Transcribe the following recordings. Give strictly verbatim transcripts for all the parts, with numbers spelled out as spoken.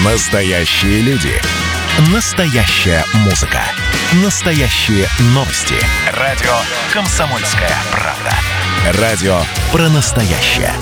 Настоящие люди. Настоящая музыка. Настоящие новости. Радио «Комсомольская правда». Радио про настоящее.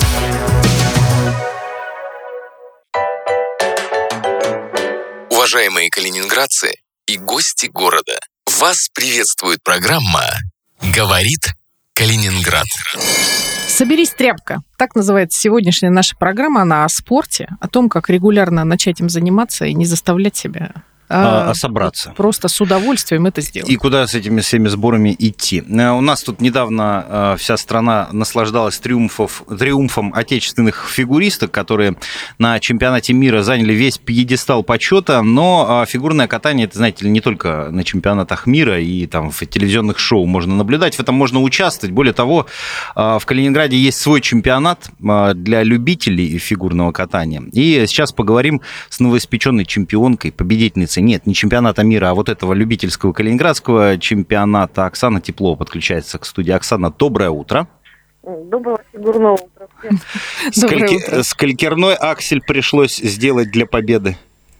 Уважаемые калининградцы и гости города, вас приветствует программа «Говорит Калининград». «Соберись, тряпка». Так называется сегодняшняя наша программа. Она о спорте, о том, как регулярно начать им заниматься и не заставлять себя... А, а собраться. Просто с удовольствием это сделать. И куда с этими всеми сборами идти? У нас тут недавно вся страна наслаждалась триумфов, триумфом отечественных фигуристок, которые на чемпионате мира заняли весь пьедестал почета, но фигурное катание, это, знаете ли, не только на чемпионатах мира и там в телевизионных шоу можно наблюдать, в этом можно участвовать. Более того, в Калининграде есть свой чемпионат для любителей фигурного катания. И сейчас поговорим с новоиспеченной чемпионкой, победительницей Нет, не чемпионата мира, а вот этого любительского калининградского чемпионата. Оксана Теплова подключается к студии. Оксана, доброе утро. Доброго фигурного утра всем. Скольки, сколькерной аксель пришлось сделать для победы?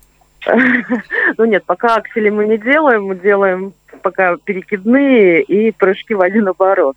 Ну нет, пока аксели мы не делаем, мы делаем пока перекидные и прыжки в один оборот.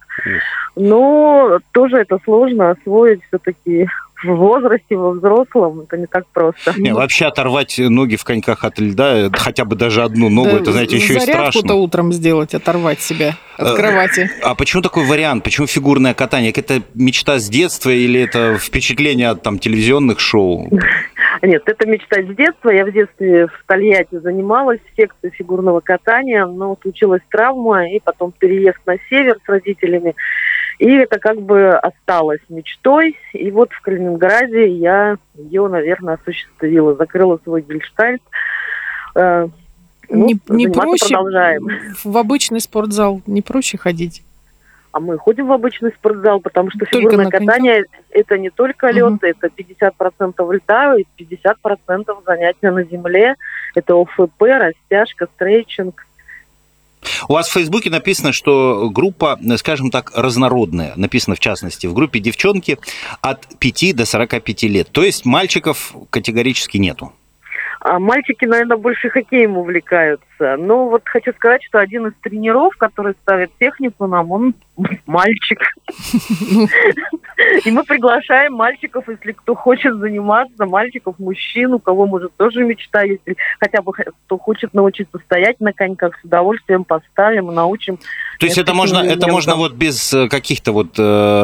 Но тоже это сложно освоить все-таки в возрасте, во взрослом, это не так просто. Не, вообще оторвать ноги в коньках от льда, хотя бы даже одну ногу, да, это, знаете, еще и страшно. Зарядку-то утром сделать, оторвать себя от кровати. А почему такой вариант? Почему фигурное катание? Это мечта с детства или это впечатление от там, телевизионных шоу? Нет, это мечта с детства. Я в детстве в Тольятти занималась в секции фигурного катания, но случилась травма, и потом переезд на север с родителями. И это как бы осталось мечтой. И вот в Калининграде я ее, наверное, осуществила. Закрыла свой гельштальт. Э, ну, не не проще продолжаем. В обычный спортзал не проще ходить? А мы ходим в обычный спортзал, потому что только фигурное катание – это не только лед, угу. Это пятьдесят процентов льда и пятьдесят процентов занятия на земле. Это ОФП, растяжка, стретчинг. У вас в Фейсбуке написано, что группа, скажем так, разнородная. Написано, в частности, в группе девчонки от пяти до сорока пяти лет. То есть мальчиков категорически нету. А мальчики, наверное, больше хоккеем увлекаются. Но вот хочу сказать, что один из тренеров, который ставит технику нам, он мальчик. И мы приглашаем мальчиков, если кто хочет заниматься, мальчиков, мужчин, у кого, может, тоже мечта есть, хотя бы кто хочет научиться стоять на коньках, с удовольствием поставим, научим. То есть это можно, это можно вот без каких-то вот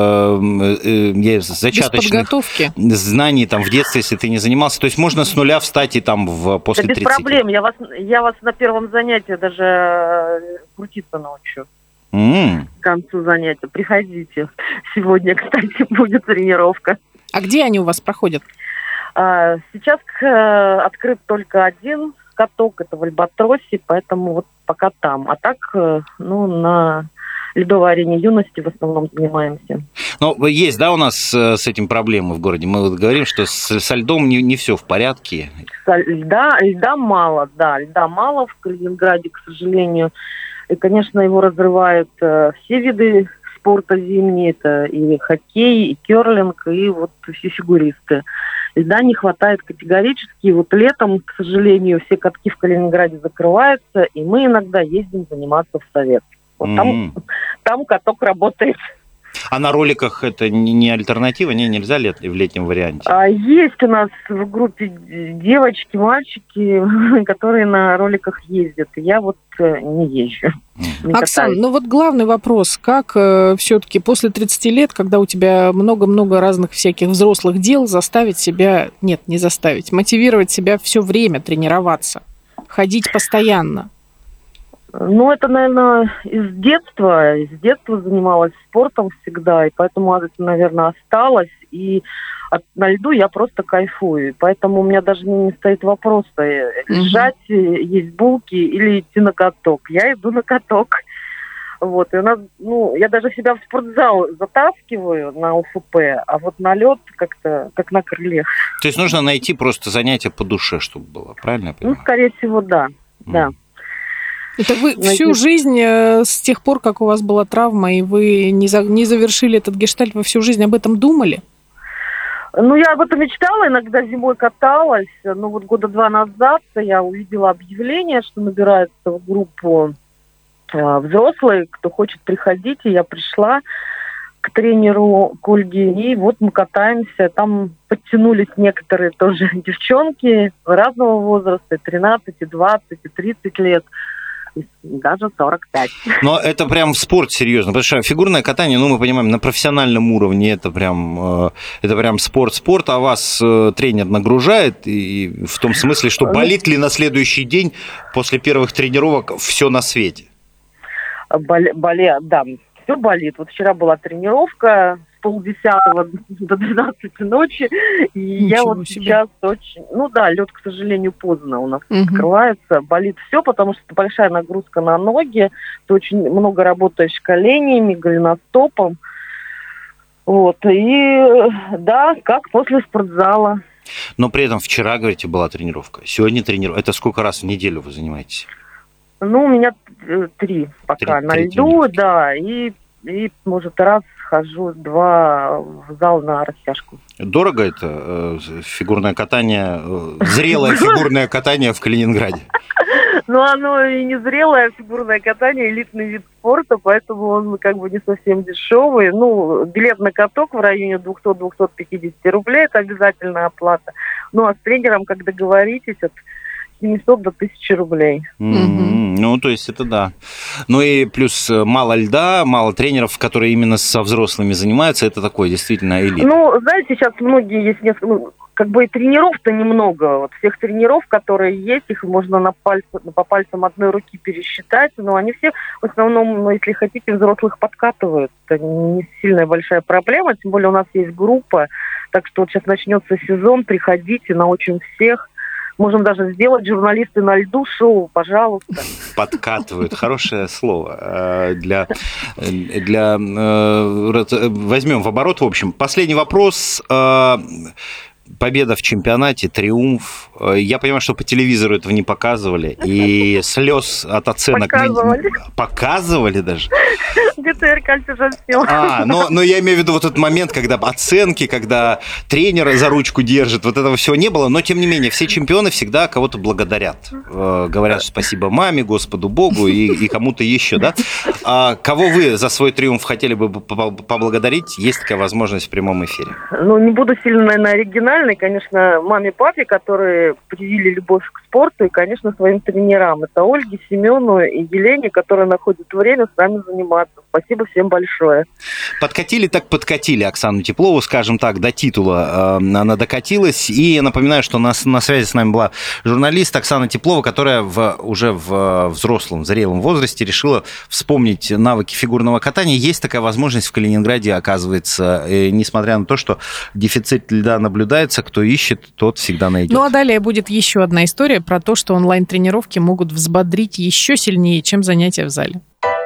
э, э, зачаточных знаний там в детстве, если ты не занимался, то есть можно с нуля встать и там в, после да без тридцати. Проблем, я вас, я вас на первом занятии даже крутиться научу. Mm. К концу занятия. Приходите. Сегодня, кстати, будет тренировка. А где они у вас проходят? А, сейчас к, открыт только один каток, это в Альбатросе, поэтому вот пока там. А так, ну, на ледовой арене юности в основном занимаемся. Ну, есть, да, у нас с этим проблемы в городе? Мы вот говорим, что с, со льдом не, не все в порядке. Со льда, льда мало, да, льда мало в Калининграде, к сожалению. И, конечно, его разрывают э, все виды спорта зимние. Это и хоккей, и керлинг, и вот все фигуристы. Льда не хватает категорически. И вот летом, к сожалению, все катки в Калининграде закрываются, и мы иногда ездим заниматься в Совет. Вот mm-hmm. там, там каток работает. А на роликах это не альтернатива? Не, нельзя лет, в летнем варианте? А есть у нас в группе девочки, мальчики, которые на роликах ездят. Я вот не езжу. Не Оксана, ну вот главный вопрос. Как э, все-таки после тридцати лет, когда у тебя много-много разных всяких взрослых дел, заставить себя... Нет, не заставить. Мотивировать себя все время тренироваться. Ходить постоянно. Ну, это, наверное, из детства. Из детства занималась спортом всегда, и поэтому это, наверное, осталось. И от, на льду я просто кайфую. Поэтому у меня даже не, не стоит вопрос, лежать, mm-hmm. есть булки или идти на каток. Я иду на каток. Вот, и у нас, ну, я даже себя в спортзал затаскиваю на ОФП, а вот на лед как-то, как на крыльях. То есть нужно найти просто занятие по душе, чтобы было, правильно я понимаю? Ну, скорее всего, да, mm. да. Это вы всю жизнь, с тех пор, как у вас была травма, и вы не, за, не завершили этот гештальт, вы всю жизнь об этом думали? Ну, я об этом мечтала, иногда зимой каталась, но вот года два назад я увидела объявление, что набирается в группу э, взрослые, кто хочет приходить, и я пришла к тренеру, к Ольге, и вот мы катаемся, там подтянулись некоторые тоже девчонки разного возраста, тринадцать, двадцать, тридцать лет, даже сорок пять. Но это прям спорт серьезно, потому что фигурное катание, ну, мы понимаем, на профессиональном уровне это прям, это прям спорт-спорт, а вас тренер нагружает, и в том смысле, что болит ли на следующий день после первых тренировок все на свете? Боле, боле, да, все болит. Вот вчера была тренировка с полдесятого до двенадцати ночи, и Ничего я вот себе. Сейчас очень... Ну да, лед, к сожалению, поздно у нас угу. открывается. Болит все, потому что большая нагрузка на ноги. Ты очень много работаешь коленями, голеностопом. Вот, и да, как после спортзала. Но при этом вчера, говорите, была тренировка. Сегодня тренировка. Это сколько раз в неделю вы занимаетесь? Ну, у меня три пока три, на три льду, тренировки. Да, и, и, может, раз хожу, два в зал на растяжку. Дорого это фигурное катание, зрелое фигурное катание в Калининграде? Ну, оно и не зрелое фигурное катание, элитный вид спорта, поэтому он как бы не совсем дешевый. Ну, билет на каток в районе двести-двести пятьдесят рублей, это обязательная оплата. Ну, а с тренером, как договоритесь, от семьсот до тысячи рублей. Mm-hmm. Ну, то есть это да. Ну и плюс мало льда, мало тренеров, которые именно со взрослыми занимаются. Это такое действительно элита. Ну, знаете, сейчас многие есть несколько... Ну, как бы и тренеров-то немного. Вот всех тренеров, которые есть, их можно на пальцы, по пальцам одной руки пересчитать. Но они все, в основном, ну, если хотите, взрослых подкатывают. Это не сильная большая проблема. Тем более у нас есть группа. Так что вот сейчас начнется сезон. Приходите, научим всех. Можем даже сделать журналисты на льду шоу, пожалуйста. Подкатывают. Хорошее слово. Для, для, возьмем в оборот. В общем, последний вопрос. Победа в чемпионате, триумф. Я понимаю, что по телевизору этого не показывали. И слез от оценок... Показывали. Показывали даже? ГТР Кальций снял. А, но, но я имею в виду вот этот момент, когда оценки, когда тренер за ручку держит, вот этого всего не было. Но, тем не менее, все чемпионы всегда кого-то благодарят. Говорят спасибо маме, Господу Богу и, и кому-то еще, да? А кого вы за свой триумф хотели бы поблагодарить? Есть такая возможность в прямом эфире? Ну, не буду сильно, наверное, оригинальной. Конечно, маме, папе, которые привили любовь к спорту, и, конечно, своим тренерам. Это Ольге, Семену и Елене, которые находят время с нами заниматься. Спасибо всем большое. Подкатили так подкатили Оксану Теплову, скажем так, до титула она докатилась. И я напоминаю, что на, на связи с нами была журналист Оксана Теплова, которая в, уже в взрослом, зрелом возрасте решила вспомнить навыки фигурного катания. Есть такая возможность в Калининграде, оказывается, и несмотря на то, что дефицит льда наблюдается, кто ищет, тот всегда найдет. Ну а далее будет еще одна история про то, что онлайн-тренировки могут взбодрить еще сильнее, чем занятия в зале.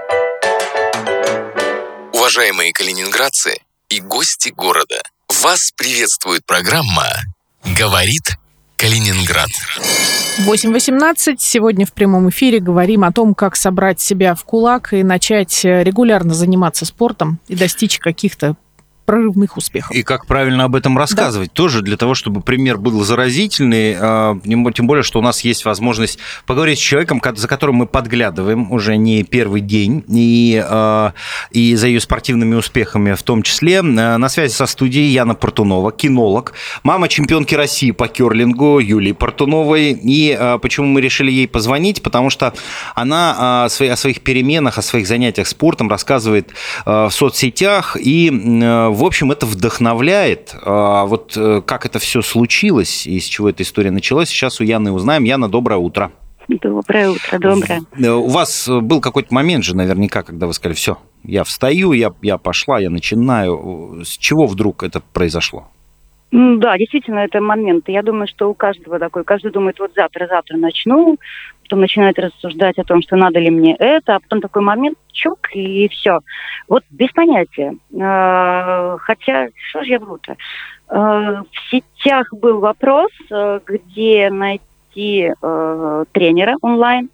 Уважаемые калининградцы и гости города, вас приветствует программа «Говорит Калининград». восемь восемнадцать. Сегодня в прямом эфире говорим о том, как собрать себя в кулак и начать регулярно заниматься спортом и достичь каких-то прорывных успехов. И как правильно об этом рассказывать. Да. Тоже для того, чтобы пример был заразительный, тем более, что у нас есть возможность поговорить с человеком, за которым мы подглядываем уже не первый день, и, и за ее спортивными успехами в том числе. На связи со студией Яна Портунова, кинолог, мама чемпионки России по керлингу Юлии Портуновой. И почему мы решили ей позвонить? Потому что она о своих переменах, о своих занятиях спортом рассказывает в соцсетях, и в общем, это вдохновляет. Вот как это все случилось и с чего эта история началась, сейчас у Яны узнаем. Яна, доброе утро. Доброе утро, доброе. У вас был какой-то момент же наверняка, когда вы сказали, все, я встаю, я, я пошла, я начинаю. С чего вдруг это произошло? Да, действительно, это момент. Я думаю, что у каждого такой. Каждый думает, вот завтра-завтра начну, потом начинает рассуждать о том, что надо ли мне это, а потом такой момент, чук, и все. Вот без понятия. Хотя, что же я вру-то? В сетях был вопрос, где найти тренера онлайн,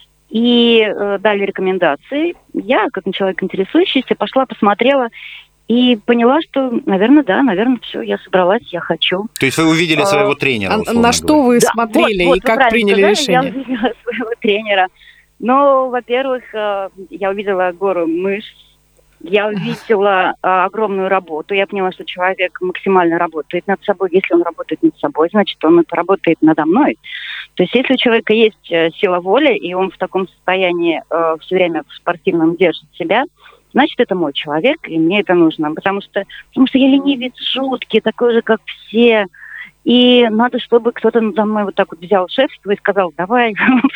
и дали рекомендации. Я, как человек интересующийся, пошла, посмотрела, И поняла, что, наверное, да, наверное, все, я собралась, я хочу. То есть вы увидели своего тренера, а, На что говоря. вы Да, смотрели вот, и вот как приняли сказали, решение? Я увидела своего тренера. Ну, во-первых, я увидела гору мышц, я увидела а, огромную работу. Я поняла, что человек максимально работает над собой. Если он работает над собой, значит, он это работает надо мной. То есть, если у человека есть сила воли, и он в таком состоянии э, все время в спортивном держит себя, значит, это мой человек, и мне это нужно. Потому что, потому что я ленивец жуткий, такой же, как все. И надо, чтобы кто-то за мной вот так вот взял шефство и сказал, давай,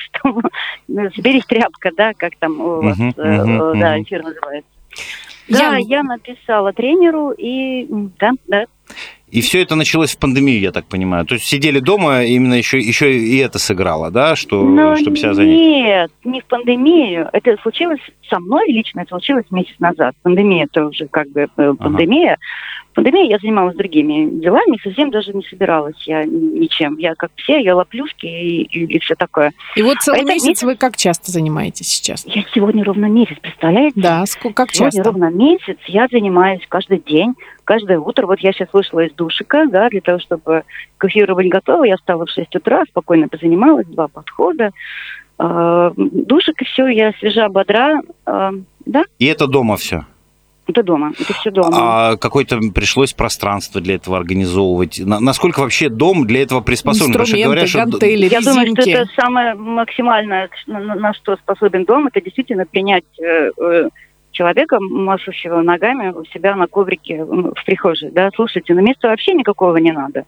соберись тряпка, да, как там у вас, да, эфир называется. Да, я написала тренеру, и да, да. И все это началось в пандемию, я так понимаю. То есть сидели дома, именно еще, еще и это сыграло, да, что, Но чтобы себя занять? Нет, не в пандемию. Это случилось со мной лично, это случилось месяц назад. Пандемия это уже как бы пандемия. Ага. В пандемии я занималась другими делами, совсем даже не собиралась я ничем. Я как все, ела плюшки и, и, и все такое. И вот целый а месяц, месяц вы как часто занимаетесь сейчас? Я сегодня ровно месяц, представляете? Да, сколько, как сегодня часто? Сегодня ровно месяц я занимаюсь каждый день, каждое утро. Вот я сейчас вышла из душика, да, для того, чтобы к эфиру быть готова. Я встала в шесть утра, спокойно позанималась, два подхода. Э, душик, и все, я свежа, бодра, э, да. И это дома все? Это дома, это все дома. А какое-то пришлось пространство для этого организовывать? Насколько вообще дом для этого приспособлен? Инструменты, Говорят, гантели, что... Я думаю, резинки. что это самое максимальное, на, на что способен дом, это действительно принять э, э, человека, машущего ногами у себя на коврике в прихожей. Да? Слушайте, на места вообще никакого не надо.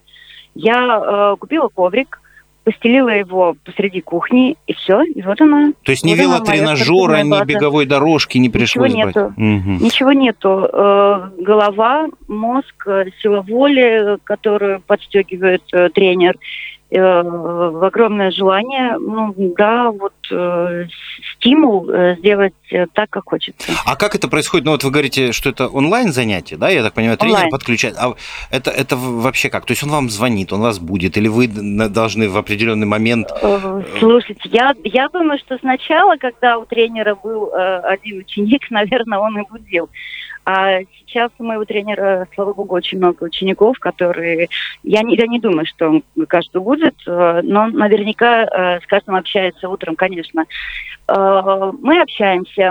Я э, купила коврик, постелила его посреди кухни, и все, и вот она. То есть ни вот велотренажера, ни беговой дорожки не пришлось Ничего брать? Нету. Угу. Ничего нету. Э, голова, мозг, сила воли, которую подстегивает э, тренер, э, огромное желание, ну да, вот э, стимул э, сделать э, так, как хочется. А как это происходит? Ну вот вы говорите, что это онлайн занятие, да, я так понимаю, тренер онлайн. Подключает. А это, это вообще как? То есть он вам звонит, он вас будет, или вы должны в определенный момент... Слушайте, я, я думаю, что сначала, когда у тренера был э, один ученик, наверное, он и будил. А сейчас у моего тренера, слава богу, очень много учеников, которые... Я не, я не думаю, что он каждый будет, но наверняка с каждым общается утром, конечно. Мы общаемся.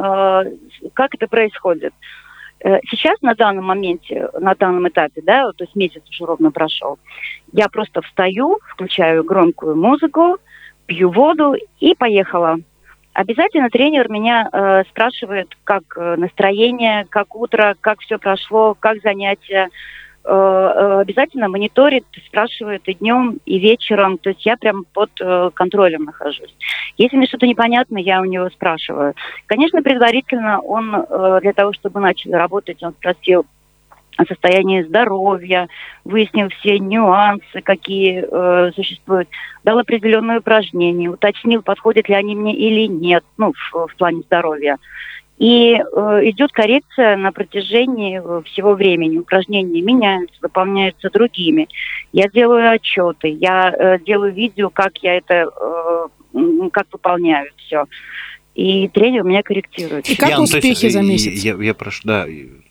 Как это происходит? Сейчас на данном моменте, на данном этапе, да, то есть месяц уже ровно прошел, я просто встаю, включаю громкую музыку, пью воду и поехала. Обязательно тренер меня э, спрашивает, как э, настроение, как утро, как все прошло, как занятия. Э, э, обязательно мониторит, спрашивает и днем, и вечером. То есть я прям под э, контролем нахожусь. Если мне что-то непонятно, я у него спрашиваю. Конечно, предварительно он э, для того, чтобы начали работать, он спросил о состоянии здоровья, выяснил все нюансы, какие э, существуют, дал определенные упражнения, уточнил, подходят ли они мне или нет, ну, в, в плане здоровья. И э, идет коррекция на протяжении всего времени. Упражнения меняются, выполняются другими. Я делаю отчеты, я э, делаю видео, как я это, э, как выполняю все. И тренер меня корректирует. И как Ян, успехи есть, за месяц? Я, я прошу, да...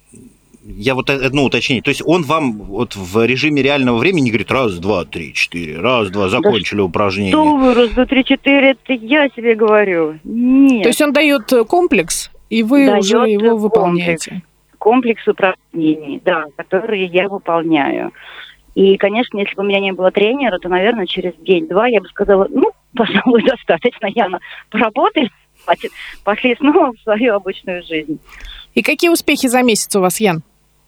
Я вот одно уточнение. То есть он вам вот в режиме реального времени говорит раз, два, три, четыре, раз, два, закончили да упражнение. Что вы, раз, два, три, четыре, это я себе говорю. Нет. То есть он дает комплекс, и вы дает уже его комплекс, выполняете? Комплекс упражнений, да, которые я выполняю. И, конечно, если бы у меня не было тренера, то, наверное, через день-два я бы сказала, ну, пожалуй, достаточно, Яна, поработали, хватит, пошли снова в свою обычную жизнь. И какие успехи за месяц у вас, Ян?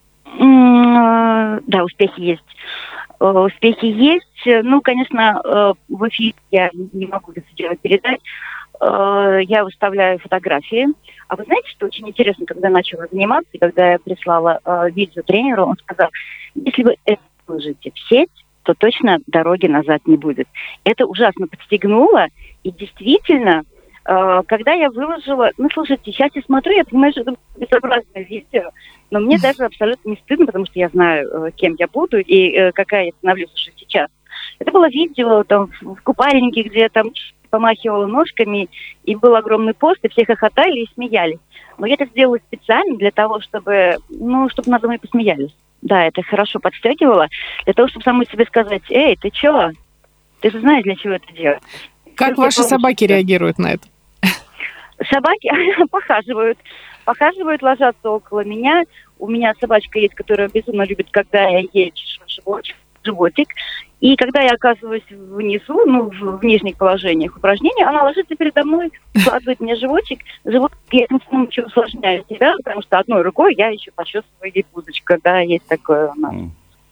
Да, успехи есть. Успехи есть. Ну, конечно, в эфире я не могу это делать передать. Я выставляю фотографии. А вы знаете, что очень интересно, когда я начала заниматься, когда я прислала видео тренеру, он сказал, если вы это выложите в сеть, то точно дороги назад не будет. Это ужасно подстегнуло, и действительно, когда я выложила... Ну, слушайте, сейчас я смотрю, я понимаю, что это безобразное видео, но мне даже абсолютно не стыдно, потому что я знаю, кем я буду и какая я становлюсь уже сейчас. Это было видео там в купальнике, где там помахивала ножками, и был огромный пост, и все хохотали и смеялись. Но я это сделала специально для того, чтобы, ну, чтобы надо мной посмеялись. Да, это хорошо подстегивало, для того, чтобы самой себе сказать: эй, ты чё? Ты же знаешь, для чего это делать. Как ваши собаки реагируют на это? Собаки похаживают. Похаживают, ложатся около меня. У меня собачка есть, которая безумно любит, когда я ей чешу животик, животик. И когда я оказываюсь внизу, ну, в, в нижних положениях упражнений, она ложится передо мной, складывает мне животик. Животик я этим самым еще усложняю себя, потому что одной рукой я еще почувствую ей пузочку, когда есть такое у нас.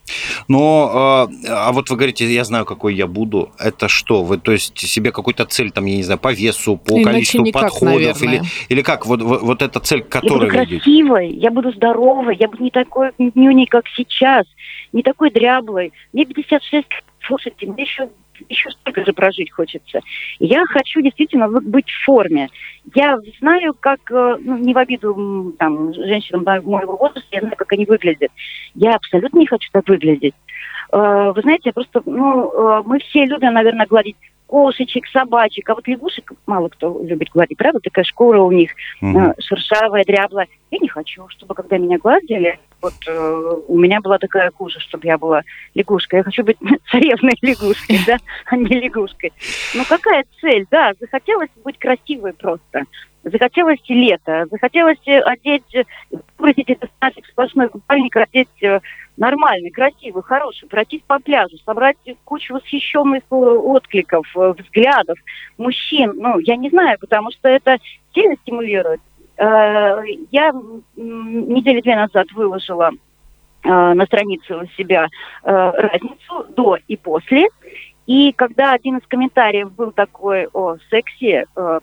Но, а вот вы говорите, я знаю, какой я буду. Это что? Вы, то есть, себе какую-то цель, там, я не знаю, по весу, по Иначе количеству никак, подходов? Или, наверное. или как? Вот, вот, вот эта цель, к которой Я буду вы идете? красивой, я буду здоровой, я буду не такой нюней, как сейчас, не такой дряблой. Мне пятьдесят шесть, слушайте, мне еще, еще столько же прожить хочется. Я хочу действительно быть в форме. Я знаю, как, ну, не в обиду там, женщинам моего возраста, я знаю, как они выглядят. Я абсолютно не хочу так выглядеть. Вы знаете, я просто, ну, мы все любим, наверное, гладить кошечек, собачек, а вот лягушек мало кто любит гладить, правда? Такая шкура у них mm-hmm. шершавая, дряблая. Я не хочу, чтобы когда меня гладили, вот э, у меня была такая кожа, чтобы я была лягушкой. Я хочу быть царевной лягушкой, да, а не лягушкой. Ну какая цель, да, захотелось быть красивой просто. Захотелось лето, захотелось одеть, выбросить этот нафиг сплошной купальник, одеть нормальный, красивый, хороший, пройтись по пляжу, собрать кучу восхищенных откликов, взглядов мужчин. Ну, я не знаю, потому что это сильно стимулирует. Я недели две назад выложила на странице у себя разницу до и после. И когда один из комментариев был такой: о, секси, э,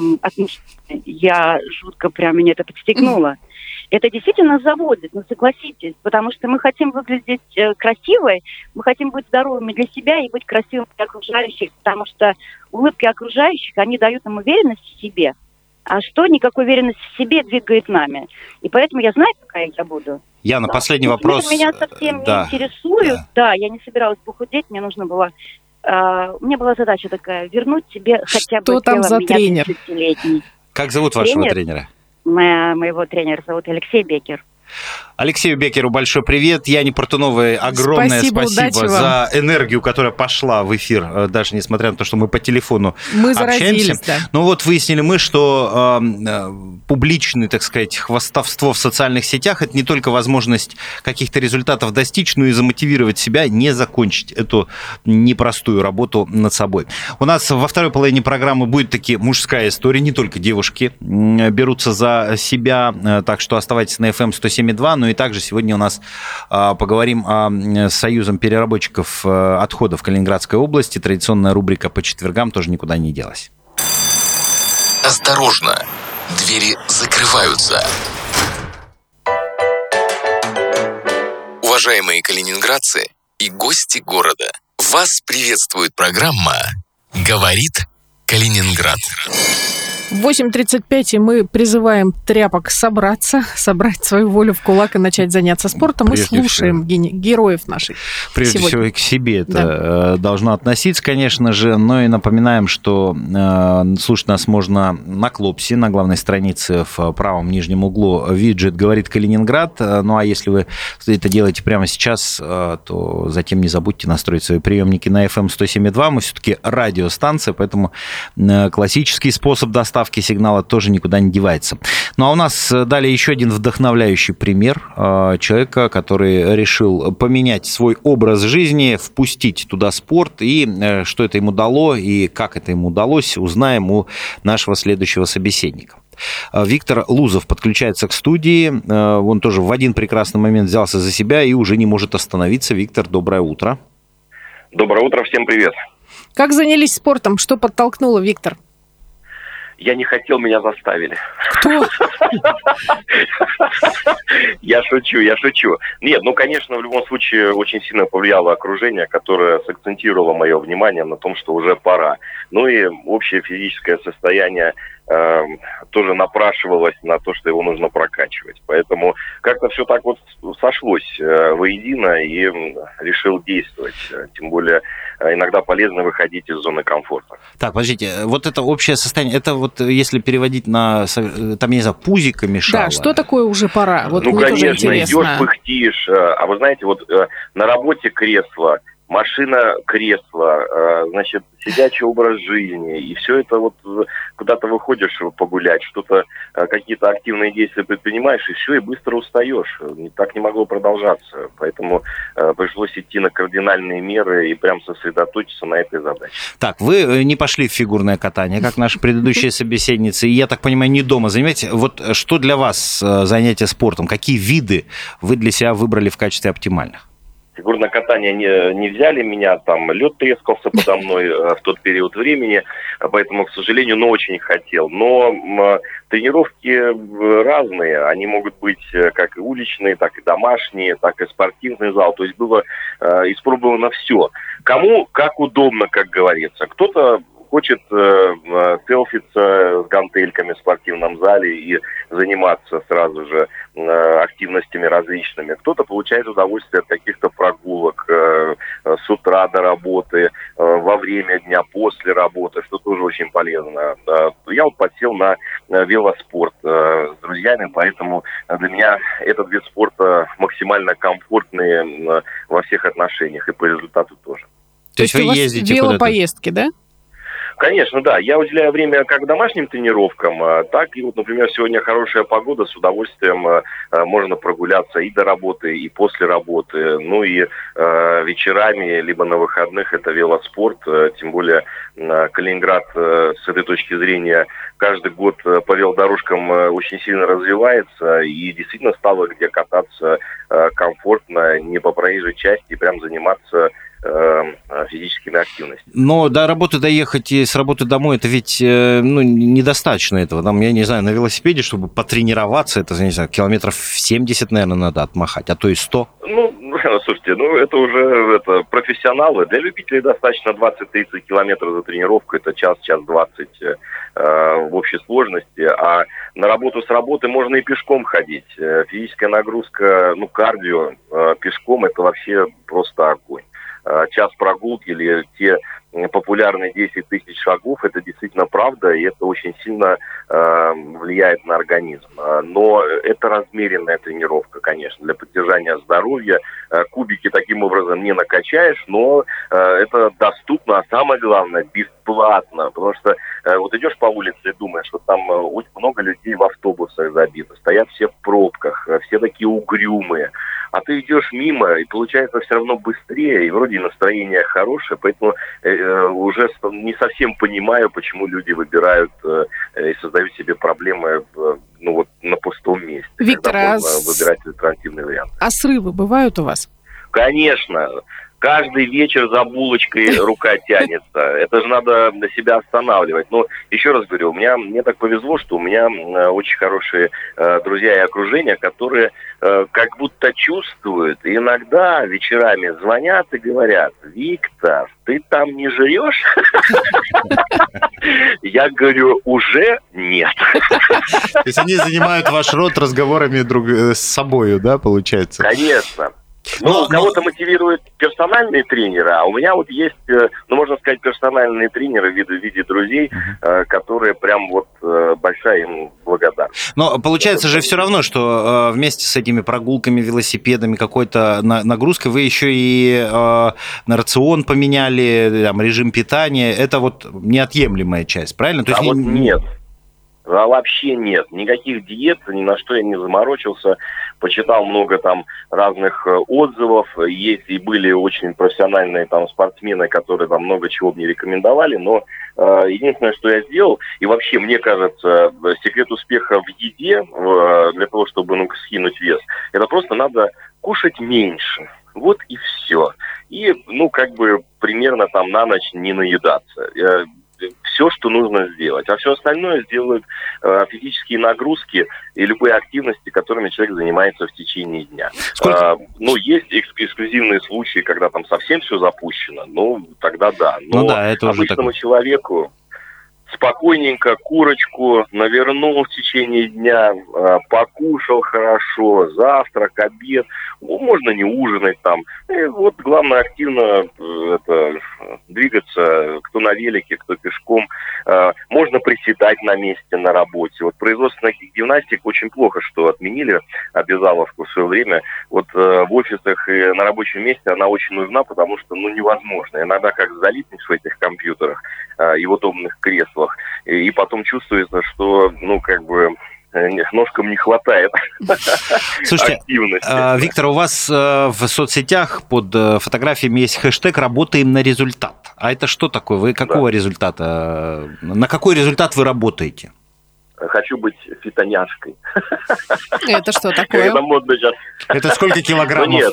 я жутко прям, меня это подстегнуло. Это действительно заводит, ну согласитесь, потому что мы хотим выглядеть э, красивой, мы хотим быть здоровыми для себя и быть красивыми для окружающих, потому что улыбки окружающих, они дают нам уверенность в себе. А что никакой уверенности в себе двигает нами? И поэтому я знаю, какая я буду. Яна, да. Последний ну, вопрос. Меня совсем да. не интересует. Да. да, я не собиралась похудеть, мне нужно было... Uh, у меня была задача такая: вернуть тебе хотя бы Что там за тренер? тридцатилетний. Как зовут вашего тренер? тренера? Мо- моего тренера зовут Алексей Бекер. Алексею Бекеру большой привет. Яне Портуновой огромное спасибо, спасибо за энергию, которая пошла в эфир, даже несмотря на то, что мы по телефону мы общаемся. Да. Но вот выяснили мы, что э, публичное, так сказать, хвастовство в социальных сетях — это не только возможность каких-то результатов достичь, но и замотивировать себя не закончить эту непростую работу над собой. У нас во второй половине программы будет таки мужская история. Не только девушки берутся за себя, так что оставайтесь на эф эм сто семь и два. Ну и также сегодня у нас а, поговорим о Союзом переработчиков а, отходов Калининградской области. Традиционная рубрика по четвергам тоже никуда не делась. Осторожно, двери закрываются. Уважаемые калининградцы и гости города, вас приветствует программа «Говорит Калининград». восемь тридцать пять, и мы призываем тряпок собраться, собрать свою волю в кулак и начать заняться спортом. Мы Прежде слушаем всего. героев наших. Прежде сегодня. всего и к себе это да. должно относиться, конечно же, но и напоминаем, что э, слушать нас можно на Клопсе, на главной странице в правом нижнем углу виджет «Говорит Калининград». Ну а если вы это делаете прямо сейчас, э, то затем не забудьте настроить свои приемники на эф эм сто семь и два. Мы все-таки радиостанция, поэтому э, классический способ доставки сигнала тоже никуда не девается. Ну а у нас далее еще один вдохновляющий пример человека, который решил поменять свой образ жизни, впустить туда спорт, и что это ему дало, и как это ему удалось, узнаем у нашего следующего собеседника. Виктор Лузов подключается к студии. Он тоже в один прекрасный момент взялся за себя и уже не может остановиться. Виктор, доброе утро. Доброе утро, всем привет. Как занялись спортом? Что подтолкнуло, Виктор? Я не хотел, меня заставили. Что? Я шучу, я шучу. Нет, ну, конечно, в любом случае очень сильно повлияло окружение, которое сакцентировало мое внимание на том, что уже пора. Ну и общее физическое состояние э, тоже напрашивалось на то, что его нужно прокачивать. Поэтому как-то все так вот сошлось э, воедино и решил действовать. Тем более иногда полезно выходить из зоны комфорта. Так, подождите, вот это общее состояние, это вот если переводить на, там, я не знаю, пузико мешало? Да, что такое уже пора? Вот ну, мне конечно, тоже интересно. идешь, пыхтишь. А вы знаете, вот на работе кресло, машина кресло, значит, сидячий образ жизни, и все это вот куда-то выходишь погулять, что-то, какие-то активные действия предпринимаешь, и все, и быстро устаешь. Так не могло продолжаться, поэтому пришлось идти на кардинальные меры и прям сосредоточиться на этой задаче. Так, вы не пошли в фигурное катание, как наши предыдущие собеседницы, и, я так понимаю, не дома занимаетесь. Вот что для вас занятие спортом? Какие виды вы для себя выбрали в качестве оптимальных? Фигурное катание не, не взяли меня, там лед трескался подо мной в тот период времени, поэтому, к сожалению, но очень хотел. Но м, тренировки разные, они могут быть как и уличные, так и домашние, так и спортивный зал. То есть было э, испробовано все. Кому как удобно, как говорится. Кто-то хочет э, селфиться с гантельками в спортивном зале и заниматься сразу же э, активностями различными. Кто-то получает удовольствие от каких-то прогулок э, с утра до работы, э, во время дня, после работы, что тоже очень полезно. Э, я вот подсел на э, велоспорт э, с друзьями, поэтому для меня этот вид спорта максимально комфортный э, во всех отношениях и по результату тоже. То есть, То есть вы ездите велопоездки, да? Конечно, да. Я уделяю время как домашним тренировкам, так и вот, например, сегодня хорошая погода, с удовольствием можно прогуляться и до работы, и после работы. Ну и э, вечерами, либо на выходных это велоспорт. Тем более Калининград с этой точки зрения каждый год по велодорожкам очень сильно развивается, и действительно стало где кататься комфортно, не по проезжей части, прям заниматься физическими активностями. Но до работы доехать и с работы домой, это ведь ну, недостаточно этого. Там, я не знаю, на велосипеде, чтобы потренироваться, это, не знаю, километров семьдесят, наверное, надо отмахать, а то и сто. Ну, слушайте, ну это уже это, профессионалы. Для любителей достаточно двадцать-тридцать километров за тренировку, это час, час двадцать э, в общей сложности. А на работу с работы можно и пешком ходить. Физическая нагрузка, ну, кардио э, пешком, это вообще просто огонь. Час прогулки или те популярные десять тысяч шагов, это действительно правда, и это очень сильно э, влияет на организм. Но это размеренная тренировка, конечно, для поддержания здоровья. Кубики таким образом не накачаешь, но э, это доступно, а самое главное, бесплатно. Потому что э, вот идешь по улице и думаешь, что там очень много людей в автобусах забито, стоят все в пробках, все такие угрюмые. А ты идешь мимо, и получается все равно быстрее, и вроде настроение хорошее, поэтому э, уже не совсем понимаю, почему люди выбирают э, и создают себе проблемы э, ну, вот, на пустом месте. Виктор, когда а можно выбирать альтернативный вариант. А срывы бывают у вас? Конечно. Каждый вечер за булочкой рука тянется. Это же надо себя останавливать. Но еще раз говорю, у меня, мне так повезло, что у меня очень хорошие э, друзья и окружение, которые э, как будто чувствуют. И иногда вечерами звонят и говорят: Виктор, ты там не жрешь? Я говорю, уже нет. То есть они занимают ваш рот разговорами друг с собой, да, получается? Конечно. Ну, кого-то мотивируют персональные тренеры, а у меня вот есть, ну, можно сказать, персональные тренеры в виде, в виде друзей, uh-huh. которые прям вот большая им благодарность. Но получается же все равно, что вместе с этими прогулками, велосипедами, какой-то нагрузкой вы еще и на рацион поменяли, там, режим питания. Это вот неотъемлемая часть, правильно? То а есть вот не... нет. А вообще нет. Никаких диет, ни на что я не заморочился. Почитал много там разных отзывов. Есть и были очень профессиональные там спортсмены, которые там много чего мне рекомендовали. Но э, единственное, что я сделал, и вообще, мне кажется, секрет успеха в еде, э, для того, чтобы ну, скинуть вес, это просто надо кушать меньше. Вот и все. И, ну, как бы примерно там на ночь не наедаться. Я, все все, что нужно сделать. А все остальное сделают э, физические нагрузки и любые активности, которыми человек занимается в течение дня. Сколько... Э, ну, есть экск- эксклюзивные случаи, когда там совсем все запущено, ну, тогда да. Но ну, да, это уже обычному такой... человеку спокойненько курочку навернул в течение дня, покушал хорошо, завтрак, обед, можно не ужинать там. И вот главное активно это, двигаться, кто на велике, кто пешком. Можно приседать на месте на работе. Вот производственная гимнастика очень плохо, что отменили обязаловку в свое время. Вот в офисах и на рабочем месте она очень нужна, потому что ну невозможно. Иногда как залипнешь в этих компьютерах и в удобных креслах, и потом чувствуется, что, ну, как бы, ножкам не хватает. Слушайте, активности. Виктор, у вас в соцсетях под фотографиями есть хэштег «Работаем на результат». А это что такое? Вы какого да. результата? На какой результат вы работаете? Хочу быть фитоняшкой. Это что такое? Это модно сейчас. Это сколько килограммов?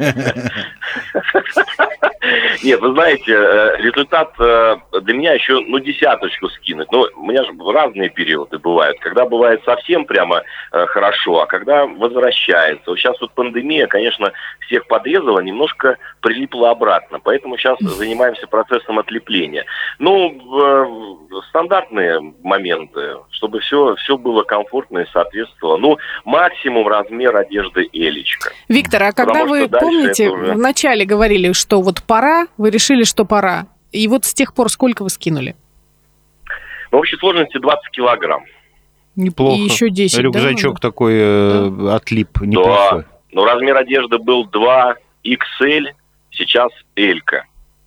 Нет, вы знаете, результат для меня еще, ну, десяточку скинуть. Ну, у меня же разные периоды бывают. Когда бывает совсем прямо хорошо, а когда возвращается. Вот сейчас вот пандемия, конечно, всех подрезала, немножко прилипла обратно. Поэтому сейчас занимаемся процессом отлепления. Ну, стандартные моменты, чтобы все, все было комфортно и соответствовало. Ну, максимум размер одежды элечка. Виктор, а когда вы, помните, уже... вначале говорили, что вот пора, вы решили, что пора. И вот с тех пор сколько вы скинули? В общей сложности двадцать килограмм. Неплохо. И еще десять, рюкзачок да? такой э, да. отлип, неплохой. Да. Но размер одежды был два икс эль, сейчас элька.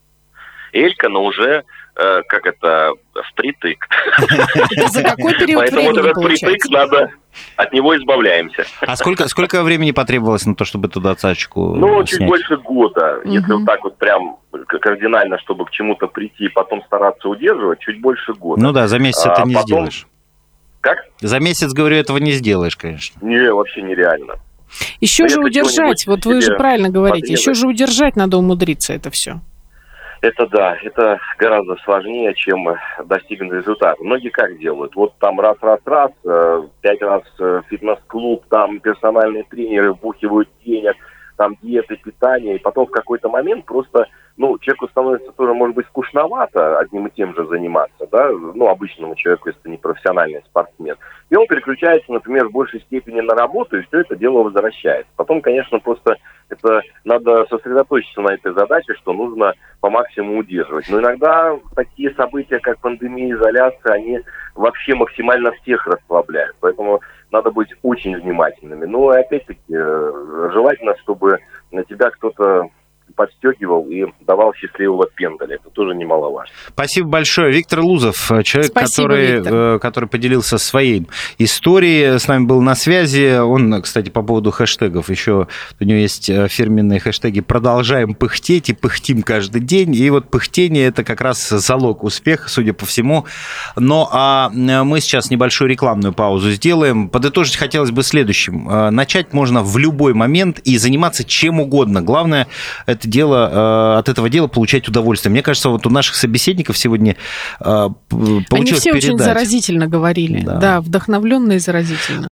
Элька, но уже, э, как это, впритык. Это за какой период Поэтому времени, вот этот впритык надо... От него избавляемся. А сколько, сколько времени потребовалось на то, чтобы туда отсадку Ну, снять? чуть больше года. Угу. Если вот так вот прям кардинально, чтобы к чему-то прийти и потом стараться удерживать, чуть больше года. Ну да, за месяц а это не потом... сделаешь. Как? За месяц, говорю, этого не сделаешь, конечно. Не, вообще нереально. Еще Но же удержать, вот вы же правильно говорите, подрезать. еще же удержать надо умудриться это все. Это да, это гораздо сложнее, чем достигнуть результата. Многие как делают? Вот там раз-раз-раз, пять раз фитнес-клуб, там персональные тренеры вбухивают денег, там диеты, питание, и потом в какой-то момент просто, ну, человеку становится тоже, может быть, скучновато одним и тем же заниматься, да, ну, обычному человеку, если не профессиональный спортсмен. И он переключается, например, в большей степени на работу, и все это дело возвращается. Потом, конечно, просто это надо сосредоточиться на этой задаче, что нужно по максимуму удерживать. Но иногда такие события, как пандемия, изоляция, они вообще максимально всех расслабляют. Поэтому надо быть очень внимательными. Но, опять-таки, желательно, чтобы на тебя кто-то подстегивал и давал счастливого пендаля. Это тоже немаловажно. Спасибо большое. Виктор Лузов, человек, Спасибо, который, Виктор. который поделился своей историей, с нами был на связи. Он, кстати, по поводу хэштегов, еще у него есть фирменные хэштеги «Продолжаем пыхтеть» и «Пыхтим каждый день». И вот пыхтение – это как раз залог успеха, судя по всему. Но а мы сейчас небольшую рекламную паузу сделаем. Подытожить хотелось бы следующим. Начать можно в любой момент и заниматься чем угодно. Главное – это дело, от этого дела получать удовольствие. Мне кажется, вот у наших собеседников сегодня получилось передать. Они все очень заразительно говорили. Да, да, вдохновленно и заразительно.